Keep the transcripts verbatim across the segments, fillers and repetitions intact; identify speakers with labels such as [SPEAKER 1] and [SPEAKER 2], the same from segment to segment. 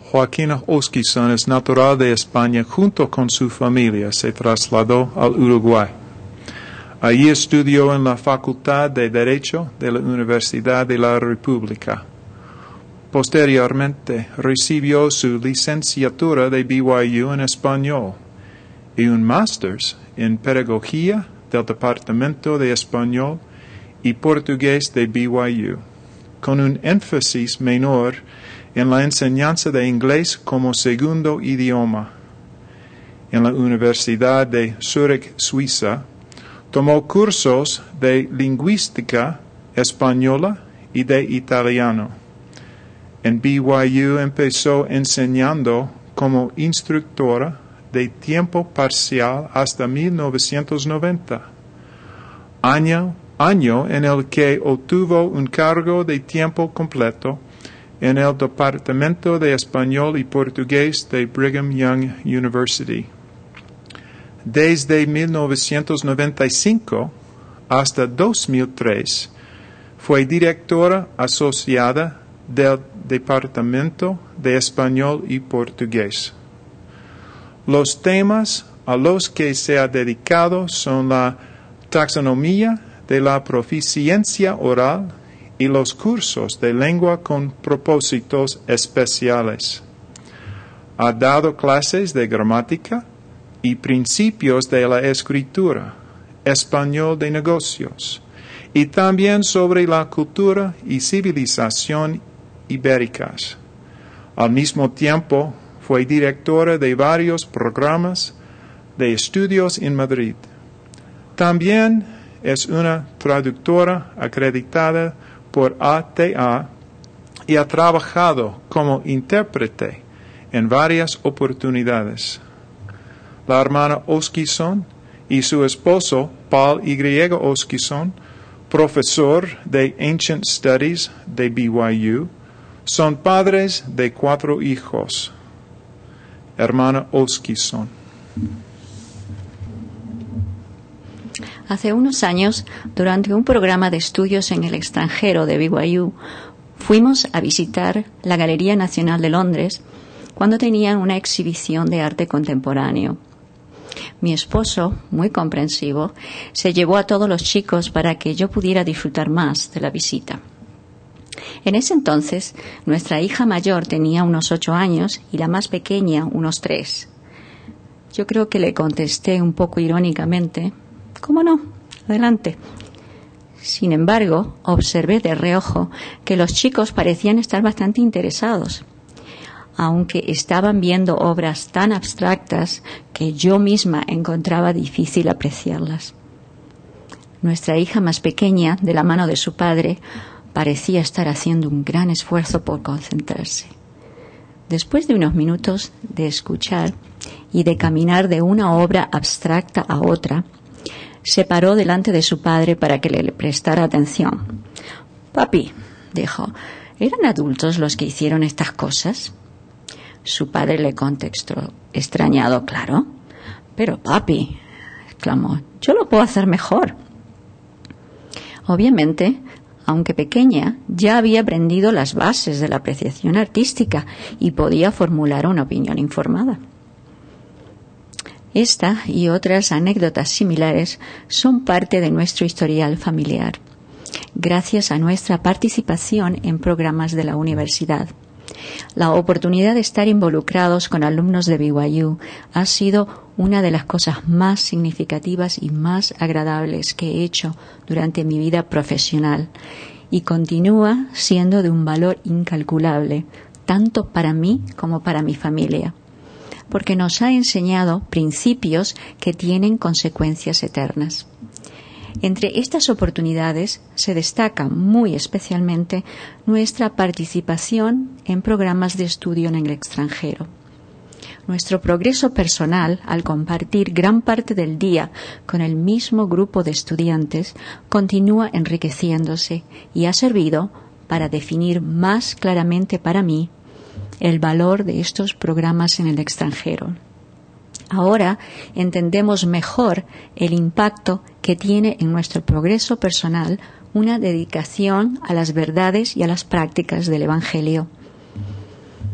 [SPEAKER 1] Joaquina Hoskinson es natural de España. Junto con su familia se trasladó al Uruguay. Allí estudió en la Facultad de Derecho de la Universidad de la República. Posteriormente recibió su licenciatura de B Y U en español y un máster en Pedagogía del Departamento de Español y Portugués de B Y U, con un énfasis menor en la enseñanza de inglés como segundo idioma. En la Universidad de Zúrich, Suiza, tomó cursos de lingüística española y de italiano. En B Y U empezó enseñando como instructora de tiempo parcial hasta mil novecientos noventa, año, año en el que obtuvo un cargo de tiempo completo en el Departamento de Español y Portugués de Brigham Young University. Desde mil novecientos noventa y cinco hasta dos mil tres fue directora asociada del Departamento de Español y Portugués. Los temas a los que se ha dedicado son la taxonomía de la proficiencia oral y los cursos de lengua con propósitos especiales. Ha dado clases de gramática y principios de la escritura, español de negocios, y también sobre la cultura y civilización ibéricas. Al mismo tiempo, fue directora de varios programas de estudios en Madrid. También es una traductora acreditada por A T A y ha trabajado como intérprete en varias oportunidades. La hermana Hoskinson y su esposo, Paul Y. Hoskinson, profesor de Ancient Studies de B Y U, son padres de cuatro hijos. Hermana Hoskinson.
[SPEAKER 2] Hace unos años, durante un programa de estudios en el extranjero de B Y U, fuimos a visitar la Galería Nacional de Londres cuando tenían una exhibición de arte contemporáneo. Mi esposo, muy comprensivo, se llevó a todos los chicos para que yo pudiera disfrutar más de la visita. En ese entonces, nuestra hija mayor tenía unos ocho años y la más pequeña unos tres. Yo creo que le contesté un poco irónicamente: ¿cómo no? Adelante. Sin embargo, observé de reojo que los chicos parecían estar bastante interesados, aunque estaban viendo obras tan abstractas que yo misma encontraba difícil apreciarlas. Nuestra hija más pequeña, de la mano de su padre, parecía estar haciendo un gran esfuerzo por concentrarse. Después de unos minutos de escuchar y de caminar de una obra abstracta a otra, se paró delante de su padre para que le prestara atención. «Papi», dijo, «¿eran adultos los que hicieron estas cosas?» Su padre le contestó, extrañado, «Claro». «Pero, papi», exclamó, «yo lo puedo hacer mejor». Obviamente, aunque pequeña, ya había aprendido las bases de la apreciación artística y podía formular una opinión informada. Esta y otras anécdotas similares son parte de nuestro historial familiar, gracias a nuestra participación en programas de la universidad. La oportunidad de estar involucrados con alumnos de B Y U ha sido una de las cosas más significativas y más agradables que he hecho durante mi vida profesional, y continúa siendo de un valor incalculable, tanto para mí como para mi familia, porque nos ha enseñado principios que tienen consecuencias eternas. Entre estas oportunidades se destaca muy especialmente nuestra participación en programas de estudio en el extranjero. Nuestro progreso personal, al compartir gran parte del día con el mismo grupo de estudiantes, continúa enriqueciéndose y ha servido para definir más claramente para mí el valor de estos programas en el extranjero. Ahora entendemos mejor el impacto que tiene en nuestro progreso personal una dedicación a las verdades y a las prácticas del Evangelio.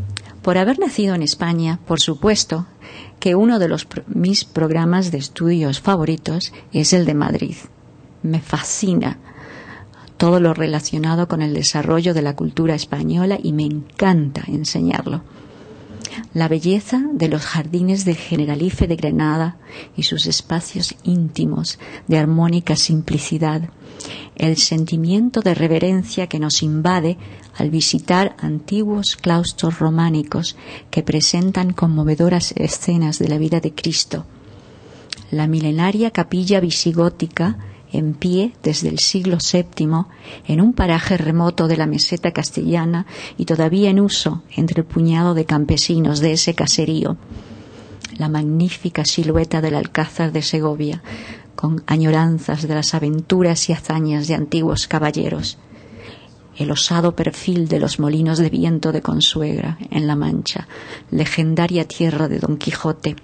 [SPEAKER 2] Por haber nacido en España, por supuesto que uno de los pro- mis programas de estudios favoritos es el de Madrid. Me fascina todo lo relacionado con el desarrollo de la cultura española y me encanta enseñarlo. La belleza de los jardines del Generalife de Granada y sus espacios íntimos de armónica simplicidad, el sentimiento de reverencia que nos invade al visitar antiguos claustros románicos que presentan conmovedoras escenas de la vida de Cristo, la milenaria capilla visigótica en pie desde el siglo séptimo en un paraje remoto de la meseta castellana y todavía en uso entre el puñado de campesinos de ese caserío, la magnífica silueta del Alcázar de Segovia con añoranzas de las aventuras y hazañas de antiguos caballeros, el osado perfil de los molinos de viento de Consuegra en La Mancha, legendaria tierra de Don Quijote.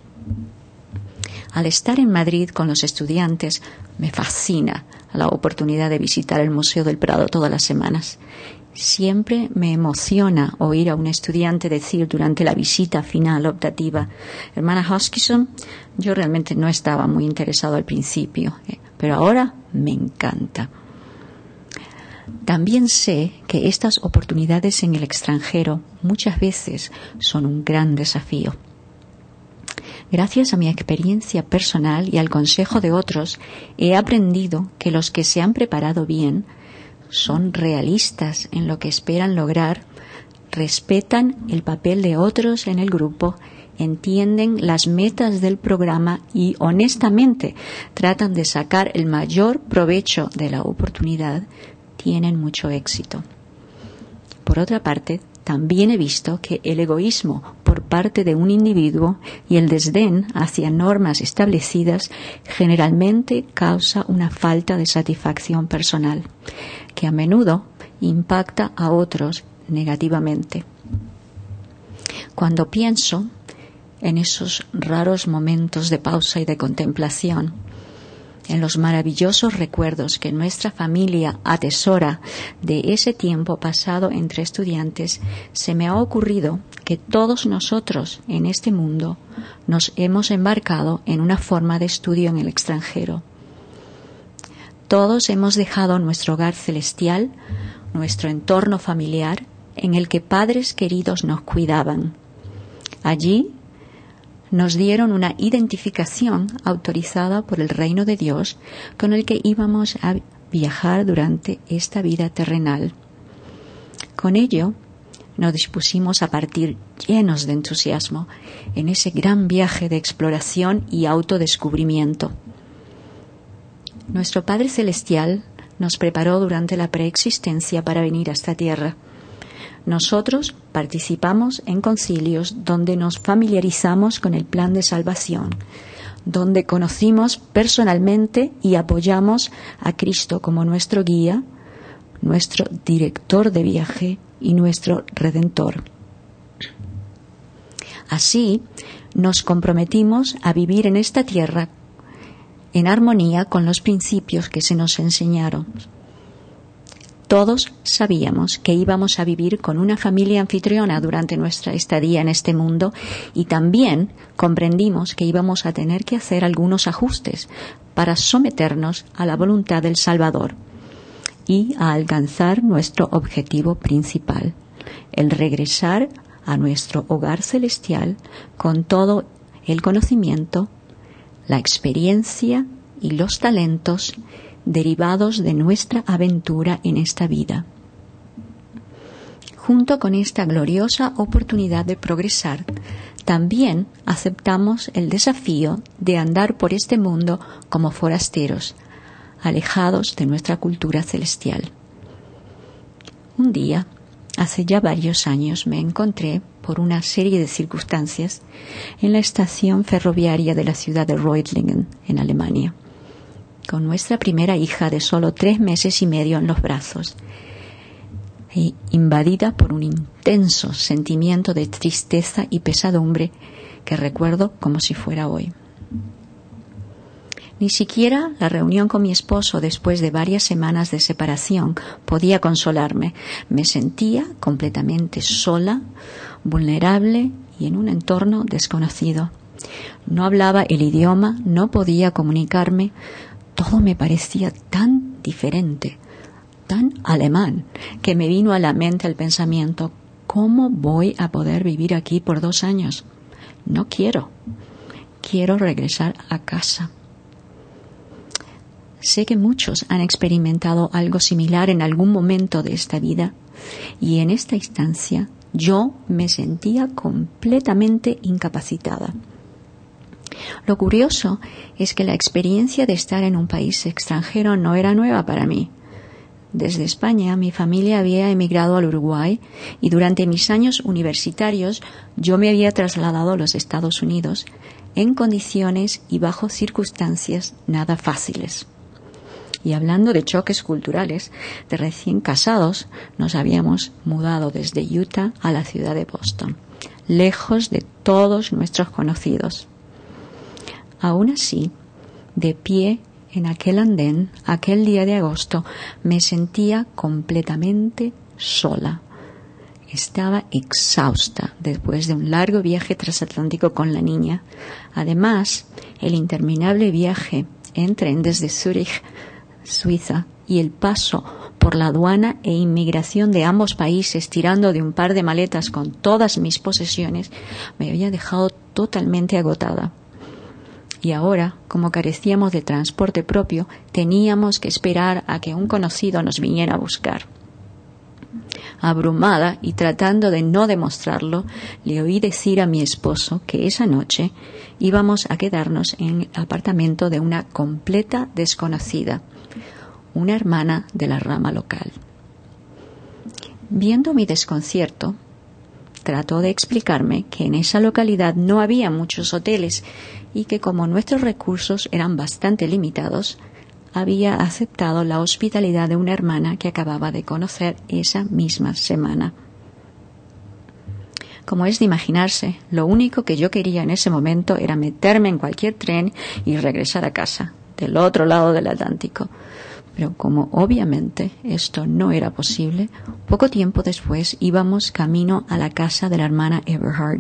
[SPEAKER 2] Al estar en Madrid con los estudiantes, me fascina la oportunidad de visitar el Museo del Prado todas las semanas. Siempre me emociona oír a un estudiante decir durante la visita final optativa: hermana Hoskinson, yo realmente no estaba muy interesado al principio, eh, pero ahora me encanta. También sé que estas oportunidades en el extranjero muchas veces son un gran desafío. Gracias a mi experiencia personal y al consejo de otros, he aprendido que los que se han preparado bien son realistas en lo que esperan lograr, respetan el papel de otros en el grupo, entienden las metas del programa y honestamente tratan de sacar el mayor provecho de la oportunidad, tienen mucho éxito. Por otra parte, también he visto que el egoísmo por parte de un individuo y el desdén hacia normas establecidas generalmente causa una falta de satisfacción personal, que a menudo impacta a otros negativamente. Cuando pienso en esos raros momentos de pausa y de contemplación, en los maravillosos recuerdos que nuestra familia atesora de ese tiempo pasado entre estudiantes, se me ha ocurrido que todos nosotros en este mundo nos hemos embarcado en una forma de estudio en el extranjero. Todos hemos dejado nuestro hogar celestial, nuestro entorno familiar, en el que padres queridos nos cuidaban. Allí nos dieron una identificación autorizada por el reino de Dios con el que íbamos a viajar durante esta vida terrenal. Con ello, nos dispusimos a partir llenos de entusiasmo en ese gran viaje de exploración y autodescubrimiento. Nuestro Padre Celestial nos preparó durante la preexistencia para venir a esta tierra. Nosotros participamos en concilios donde nos familiarizamos con el plan de salvación, donde conocimos personalmente y apoyamos a Cristo como nuestro guía, nuestro director de viaje y nuestro redentor. Así, nos comprometimos a vivir en esta tierra en armonía con los principios que se nos enseñaron. Todos sabíamos que íbamos a vivir con una familia anfitriona durante nuestra estadía en este mundo y también comprendimos que íbamos a tener que hacer algunos ajustes para someternos a la voluntad del Salvador y a alcanzar nuestro objetivo principal, el regresar a nuestro hogar celestial con todo el conocimiento, la experiencia y los talentos derivados de nuestra aventura en esta vida. Junto con esta gloriosa oportunidad de progresar, también aceptamos el desafío de andar por este mundo como forasteros, alejados de nuestra cultura celestial. Un día, hace ya varios años, me encontré, por una serie de circunstancias, en la estación ferroviaria de la ciudad de Reutlingen, en Alemania, con nuestra primera hija de solo tres meses y medio en los brazos, y invadida por un intenso sentimiento de tristeza y pesadumbre que recuerdo como si fuera hoy. Ni siquiera la reunión con mi esposo después de varias semanas de separación podía consolarme. Me sentía completamente sola, vulnerable y en un entorno desconocido. No hablaba el idioma, no podía comunicarme, todo me parecía tan diferente, tan alemán, que me vino a la mente el pensamiento: ¿cómo voy a poder vivir aquí por dos años? No quiero. Quiero regresar a casa. Sé que muchos han experimentado algo similar en algún momento de esta vida, y en esta instancia yo me sentía completamente incapacitada. Lo curioso es que la experiencia de estar en un país extranjero no era nueva para mí. Desde España, mi familia había emigrado al Uruguay y durante mis años universitarios yo me había trasladado a los Estados Unidos en condiciones y bajo circunstancias nada fáciles. Y hablando de choques culturales, de recién casados, nos habíamos mudado desde Utah a la ciudad de Boston, lejos de todos nuestros conocidos. Aún así, de pie en aquel andén, aquel día de agosto, me sentía completamente sola. Estaba exhausta después de un largo viaje transatlántico con la niña. Además, el interminable viaje en tren desde Zúrich, Suiza, y el paso por la aduana e inmigración de ambos países tirando de un par de maletas con todas mis posesiones me había dejado totalmente agotada. Y ahora, como carecíamos de transporte propio, teníamos que esperar a que un conocido nos viniera a buscar. Abrumada y tratando de no demostrarlo, le oí decir a mi esposo que esa noche íbamos a quedarnos en el apartamento de una completa desconocida, una hermana de la rama local. Viendo mi desconcierto, trató de explicarme que en esa localidad no había muchos hoteles y que como nuestros recursos eran bastante limitados, había aceptado la hospitalidad de una hermana que acababa de conocer esa misma semana. Como es de imaginarse, lo único que yo quería en ese momento era meterme en cualquier tren y regresar a casa, del otro lado del Atlántico. Pero como obviamente esto no era posible, poco tiempo después íbamos camino a la casa de la hermana Everhard.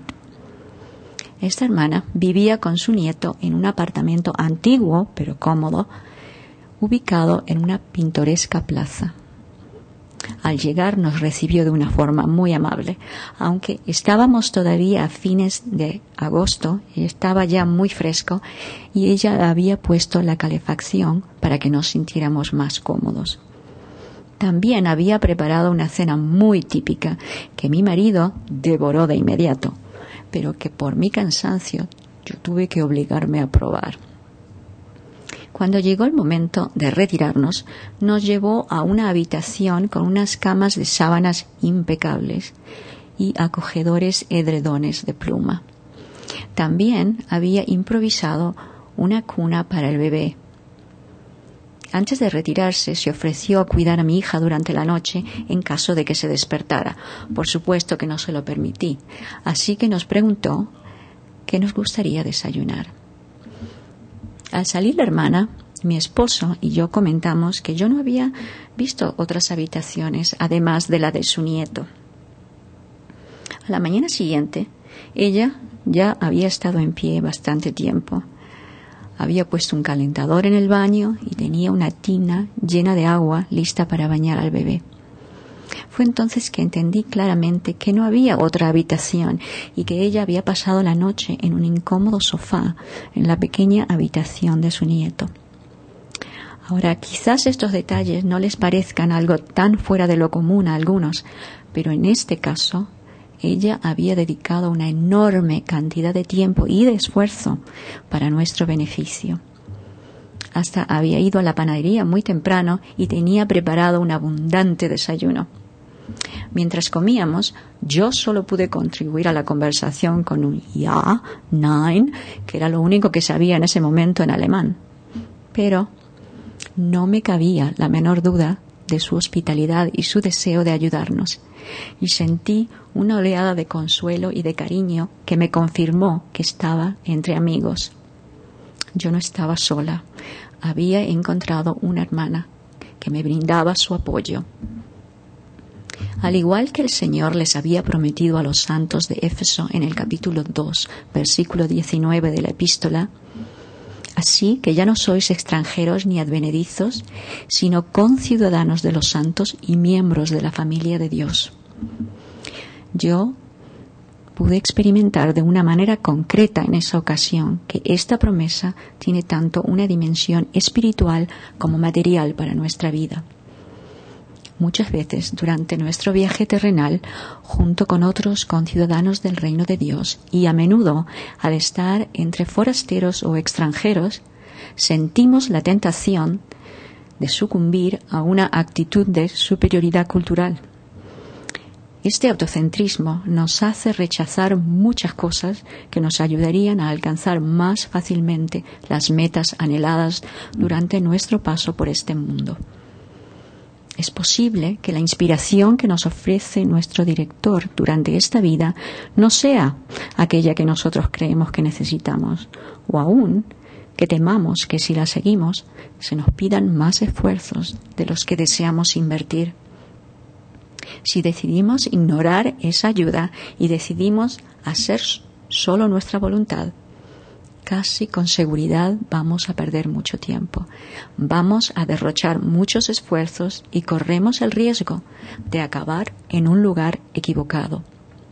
[SPEAKER 2] Esta hermana vivía con su nieto en un apartamento antiguo pero cómodo, ubicado en una pintoresca plaza. Al llegar nos recibió de una forma muy amable, aunque estábamos todavía a fines de agosto y estaba ya muy fresco y ella había puesto la calefacción para que nos sintiéramos más cómodos. También había preparado una cena muy típica que mi marido devoró de inmediato, pero que por mi cansancio yo tuve que obligarme a probar. Cuando llegó el momento de retirarnos, nos llevó a una habitación con unas camas de sábanas impecables y acogedores edredones de pluma. También había improvisado una cuna para el bebé. Antes de retirarse, se ofreció a cuidar a mi hija durante la noche en caso de que se despertara. Por supuesto que no se lo permití, así que nos preguntó qué nos gustaría desayunar. Al salir la hermana, mi esposo y yo comentamos que yo no había visto otras habitaciones además de la de su nieto. A la mañana siguiente, ella ya había estado en pie bastante tiempo. Había puesto un calentador en el baño y tenía una tina llena de agua lista para bañar al bebé. Fue entonces que entendí claramente que no había otra habitación y que ella había pasado la noche en un incómodo sofá en la pequeña habitación de su nieto. Ahora, quizás estos detalles no les parezcan algo tan fuera de lo común a algunos, pero en este caso, ella había dedicado una enorme cantidad de tiempo y de esfuerzo para nuestro beneficio. Hasta había ido a la panadería muy temprano y tenía preparado un abundante desayuno. Mientras comíamos, yo solo pude contribuir a la conversación con un Ja, Nein, que era lo único que sabía en ese momento en alemán. Pero no me cabía la menor duda de su hospitalidad y su deseo de ayudarnos, y sentí una oleada de consuelo y de cariño que me confirmó que estaba entre amigos. Yo no estaba sola. Había encontrado una hermana que me brindaba su apoyo. Al igual que el Señor les había prometido a los santos de Éfeso en el capítulo dos, versículo diecinueve de la epístola, así que ya no sois extranjeros ni advenedizos, sino conciudadanos de los santos y miembros de la familia de Dios. Yo pude experimentar de una manera concreta en esa ocasión que esta promesa tiene tanto una dimensión espiritual como material para nuestra vida. Muchas veces durante nuestro viaje terrenal, junto con otros conciudadanos del reino de Dios, y a menudo al estar entre forasteros o extranjeros, sentimos la tentación de sucumbir a una actitud de superioridad cultural. Este autocentrismo nos hace rechazar muchas cosas que nos ayudarían a alcanzar más fácilmente las metas anheladas durante nuestro paso por este mundo. Es posible que la inspiración que nos ofrece nuestro director durante esta vida no sea aquella que nosotros creemos que necesitamos, o aún que temamos que si la seguimos se nos pidan más esfuerzos de los que deseamos invertir. Si decidimos ignorar esa ayuda y decidimos hacer solo nuestra voluntad, casi con seguridad vamos a perder mucho tiempo. Vamos a derrochar muchos esfuerzos y corremos el riesgo de acabar en un lugar equivocado.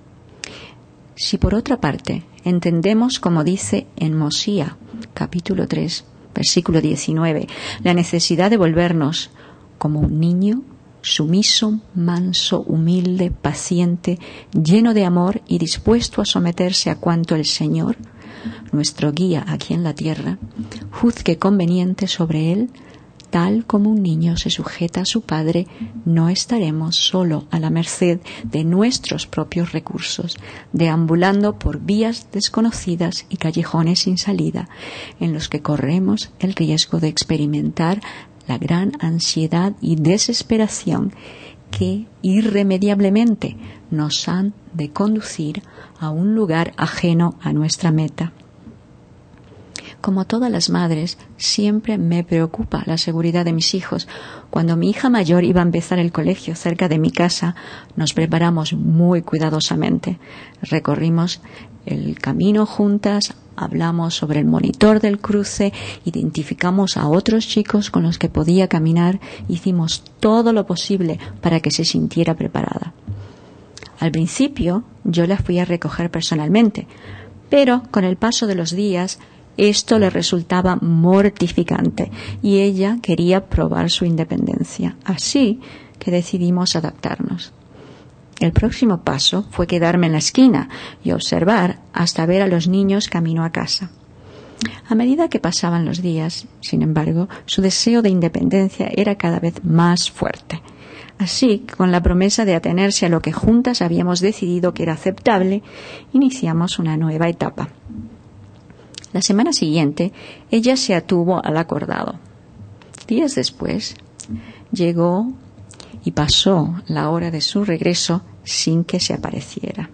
[SPEAKER 2] Si por otra parte entendemos, como dice en Mosía, capítulo tres, versículo diecinueve, la necesidad de volvernos como un niño, sumiso, manso, humilde, paciente, lleno de amor y dispuesto a someterse a cuanto el Señor, nuestro guía aquí en la tierra, juzgue conveniente sobre él, tal como un niño se sujeta a su padre, no estaremos solo a la merced de nuestros propios recursos, deambulando por vías desconocidas y callejones sin salida, en los que corremos el riesgo de experimentar la gran ansiedad y desesperación que irremediablemente nos han de conducir a un lugar ajeno a nuestra meta. Como todas las madres, siempre me preocupa la seguridad de mis hijos. Cuando mi hija mayor iba a empezar el colegio cerca de mi casa, nos preparamos muy cuidadosamente. Recorrimos el camino juntas, hablamos sobre el monitor del cruce, identificamos a otros chicos con los que podía caminar, hicimos todo lo posible para que se sintiera preparada. Al principio yo la fui a recoger personalmente, pero con el paso de los días esto le resultaba mortificante y ella quería probar su independencia. Así que decidimos adaptarnos. El próximo paso fue quedarme en la esquina y observar hasta ver a los niños camino a casa. A medida que pasaban los días, sin embargo, su deseo de independencia era cada vez más fuerte. Así, con la promesa de atenerse a lo que juntas habíamos decidido que era aceptable, iniciamos una nueva etapa. La semana siguiente, ella se atuvo al acordado. Días después, llegó y pasó la hora de su regreso sin que se apareciera.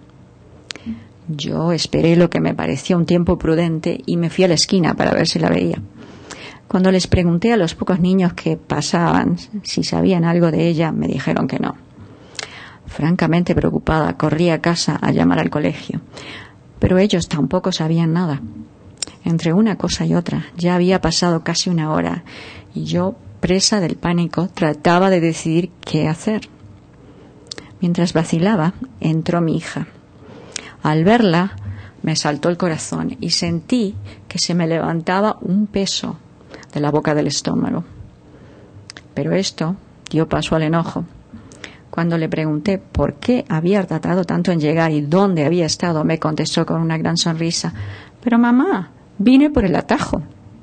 [SPEAKER 2] Yo esperé lo que me parecía un tiempo prudente y me fui a la esquina para ver si la veía. Cuando les pregunté a los pocos niños que pasaban si sabían algo de ella, me dijeron que no. Francamente preocupada, corrí a casa a llamar al colegio, pero ellos tampoco sabían nada. Entre una cosa y otra, ya había pasado casi una hora y yo, presa del pánico, trataba de decidir qué hacer. Mientras vacilaba, entró mi hija. Al verla, me saltó el corazón y sentí que se me levantaba un peso de la boca del estómago. Pero esto dio paso al enojo. Cuando le pregunté por qué había tardado tanto en llegar y dónde había estado, me contestó con una gran sonrisa: «Pero mamá, vine por el atajo».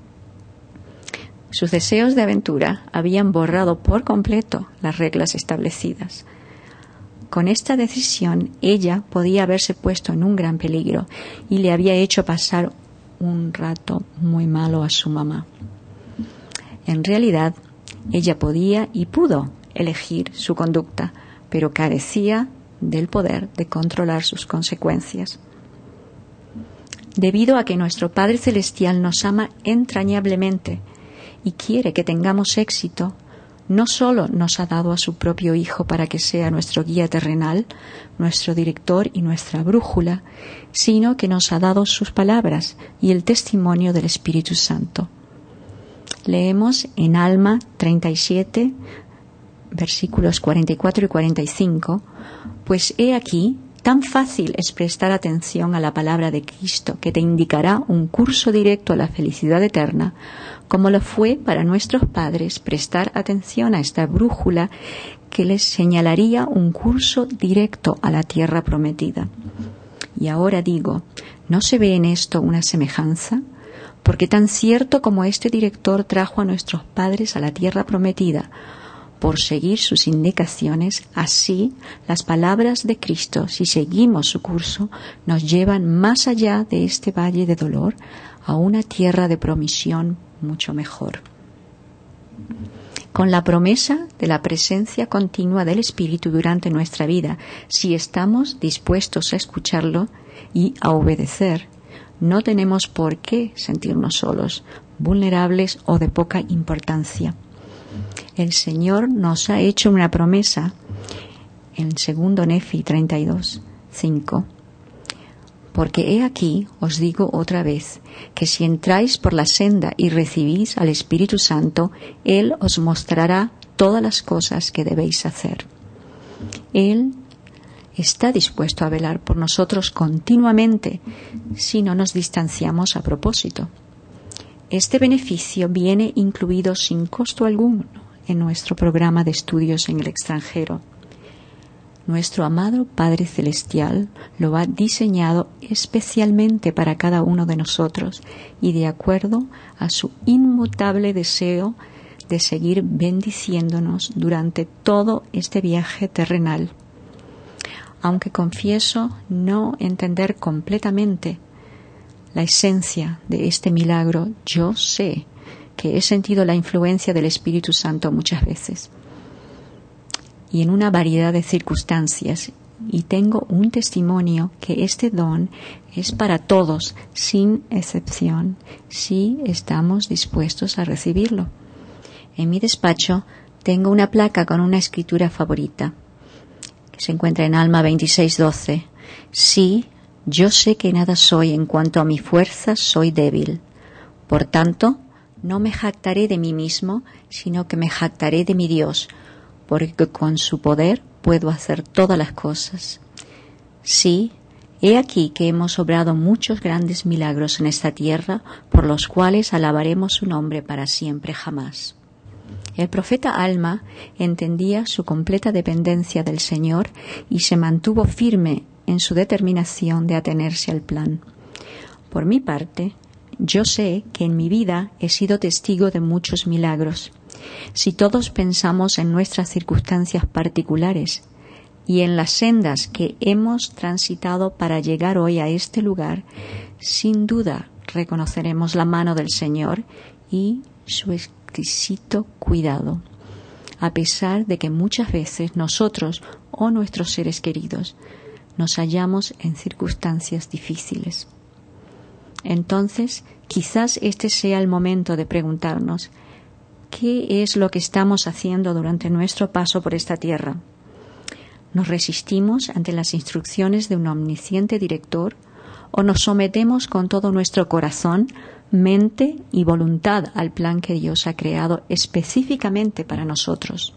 [SPEAKER 2] Sus deseos de aventura habían borrado por completo las reglas establecidas. Con esta decisión, ella podía haberse puesto en un gran peligro y le había hecho pasar un rato muy malo a su mamá. En realidad, ella podía y pudo elegir su conducta, pero carecía del poder de controlar sus consecuencias. Debido a que nuestro Padre Celestial nos ama entrañablemente y quiere que tengamos éxito, no solo nos ha dado a su propio Hijo para que sea nuestro guía terrenal, nuestro director y nuestra brújula, sino que nos ha dado sus palabras y el testimonio del Espíritu Santo. Leemos en Alma treinta y siete, versículos cuarenta y cuatro y cuarenta y cinco, pues he aquí, tan fácil es prestar atención a la palabra de Cristo que te indicará un curso directo a la felicidad eterna, como lo fue para nuestros padres prestar atención a esta brújula que les señalaría un curso directo a la tierra prometida. Y ahora digo, ¿no se ve en esto una semejanza? Porque tan cierto como este director trajo a nuestros padres a la tierra prometida, por seguir sus indicaciones, así las palabras de Cristo, si seguimos su curso, nos llevan más allá de este valle de dolor a una tierra de promisión mucho mejor. Con la promesa de la presencia continua del Espíritu durante nuestra vida, si estamos dispuestos a escucharlo y a obedecer, no tenemos por qué sentirnos solos, vulnerables o de poca importancia. El Señor nos ha hecho una promesa en segundo Nefi treinta y dos, cinco. Porque he aquí, os digo otra vez, que si entráis por la senda y recibís al Espíritu Santo, Él os mostrará todas las cosas que debéis hacer. Él está dispuesto a velar por nosotros continuamente si no nos distanciamos a propósito. Este beneficio viene incluido sin costo alguno en nuestro programa de estudios en el extranjero. Nuestro amado Padre Celestial lo ha diseñado especialmente para cada uno de nosotros y de acuerdo a su inmutable deseo de seguir bendiciéndonos durante todo este viaje terrenal. Aunque confieso no entender completamente la esencia de este milagro, yo sé que he sentido la influencia del Espíritu Santo muchas veces y en una variedad de circunstancias, y tengo un testimonio que este don es para todos, sin excepción, si estamos dispuestos a recibirlo. En mi despacho tengo una placa con una escritura favorita, que se encuentra en Alma veintiséis doce. Sí, yo sé que nada soy en cuanto a mi fuerza, soy débil. Por tanto, no me jactaré de mí mismo, sino que me jactaré de mi Dios, porque con su poder puedo hacer todas las cosas. Sí, he aquí que hemos obrado muchos grandes milagros en esta tierra, por los cuales alabaremos su nombre para siempre jamás. El profeta Alma entendía su completa dependencia del Señor y se mantuvo firme en su determinación de atenerse al plan. Por mi parte, yo sé que en mi vida he sido testigo de muchos milagros. Si todos pensamos en nuestras circunstancias particulares y en las sendas que hemos transitado para llegar hoy a este lugar, sin duda reconoceremos la mano del Señor y su exquisito cuidado, a pesar de que muchas veces nosotros o nuestros seres queridos nos hallamos en circunstancias difíciles. Entonces, quizás este sea el momento de preguntarnos, ¿qué es lo que estamos haciendo durante nuestro paso por esta tierra? ¿Nos resistimos ante las instrucciones de un omnisciente director o nos sometemos con todo nuestro corazón, mente y voluntad al plan que Dios ha creado específicamente para nosotros?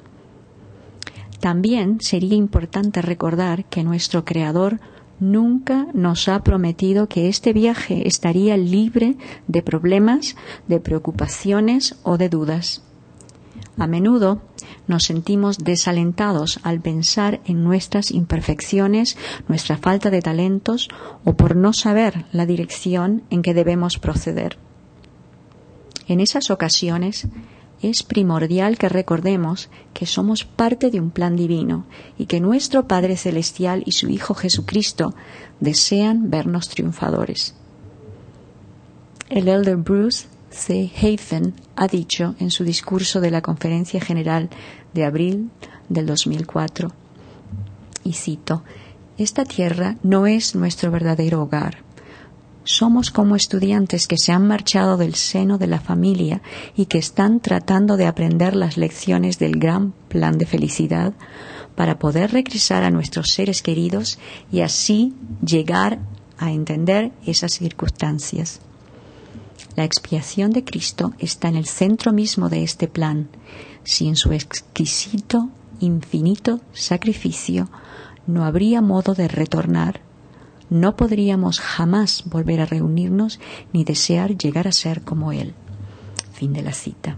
[SPEAKER 2] También sería importante recordar que nuestro Creador nunca nos ha prometido que este viaje estaría libre de problemas, de preocupaciones o de dudas. A menudo nos sentimos desalentados al pensar en nuestras imperfecciones, nuestra falta de talentos o por no saber la dirección en que debemos proceder. En esas ocasiones es primordial que recordemos que somos parte de un plan divino y que nuestro Padre Celestial y su Hijo Jesucristo desean vernos triunfadores. El elder Bruce C. Hafen ha dicho en su discurso de la Conferencia General de abril del dos mil cuatro, y cito, «Esta tierra no es nuestro verdadero hogar. Somos como estudiantes que se han marchado del seno de la familia y que están tratando de aprender las lecciones del gran plan de felicidad para poder regresar a nuestros seres queridos y así llegar a entender esas circunstancias. La expiación de Cristo está en el centro mismo de este plan. Si en su exquisito, infinito sacrificio no habría modo de retornar, no podríamos jamás volver a reunirnos ni desear llegar a ser como Él. Fin de la cita.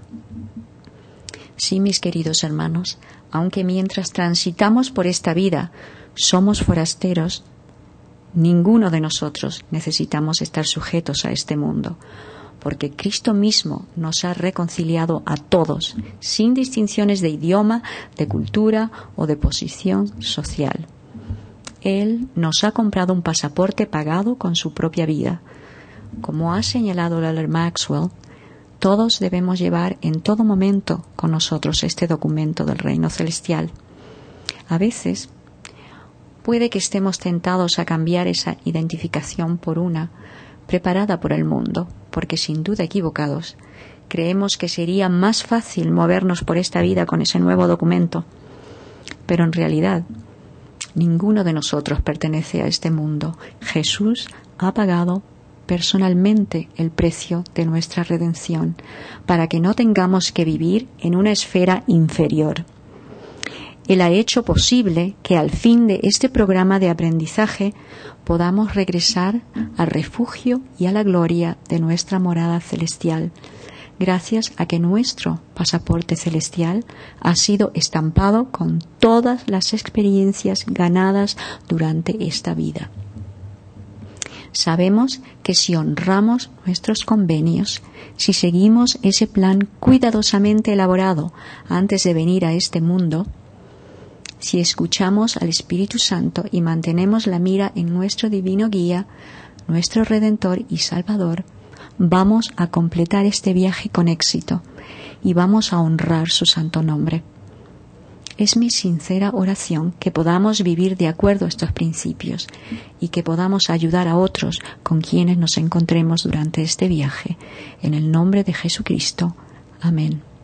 [SPEAKER 2] Sí, mis queridos hermanos, aunque mientras transitamos por esta vida somos forasteros, ninguno de nosotros necesitamos estar sujetos a este mundo, porque Cristo mismo nos ha reconciliado a todos, sin distinciones de idioma, de cultura o de posición social. Él nos ha comprado un pasaporte pagado con su propia vida. Como ha señalado Luther Maxwell, todos debemos llevar en todo momento con nosotros este documento del reino celestial. A veces puede que estemos tentados a cambiar esa identificación por una preparada por el mundo, porque sin duda equivocados, creemos que sería más fácil movernos por esta vida con ese nuevo documento. Pero en realidad, ninguno de nosotros pertenece a este mundo. Jesús ha pagado personalmente el precio de nuestra redención, para que no tengamos que vivir en una esfera inferior. Él ha hecho posible que al fin de este programa de aprendizaje podamos regresar al refugio y a la gloria de nuestra morada celestial, gracias a que nuestro pasaporte celestial ha sido estampado con todas las experiencias ganadas durante esta vida. Sabemos que si honramos nuestros convenios, si seguimos ese plan cuidadosamente elaborado antes de venir a este mundo, si escuchamos al Espíritu Santo y mantenemos la mira en nuestro divino guía, nuestro Redentor y Salvador, vamos a completar este viaje con éxito y vamos a honrar su santo nombre. Es mi sincera oración que podamos vivir de acuerdo a estos principios y que podamos ayudar a otros con quienes nos encontremos durante este viaje. En el nombre de Jesucristo. Amén.